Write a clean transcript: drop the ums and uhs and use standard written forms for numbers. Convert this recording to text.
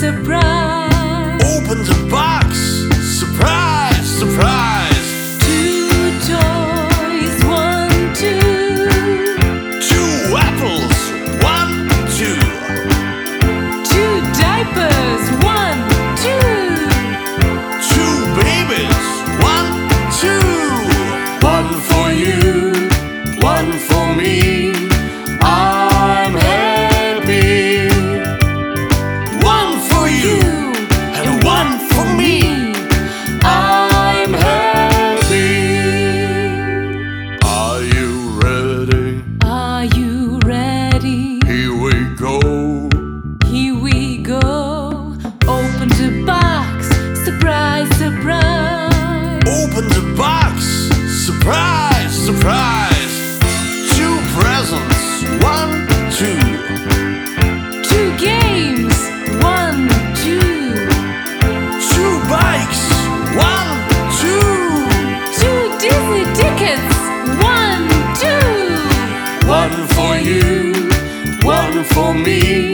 surprise. Open the box. Surprise, surprise. 2 toys, 1, 2. 2 apples. 1, 2. 2 diapers, 1, 2. 2 babies. 1, 2. 1 for you, 1 for me. I'm happy. 1 for you and 1 for me. I'm happy. Are you ready? Are you ready? Here we go. Here we go. Open the box. Surprise, surprise. Open the box. Surprise, surprise. 2 presents. 1, 2. 2 games. 1, 2. 2 bikes. 1, 2. 2 Disney tickets. 1, 2. 1 for you, 1 for me.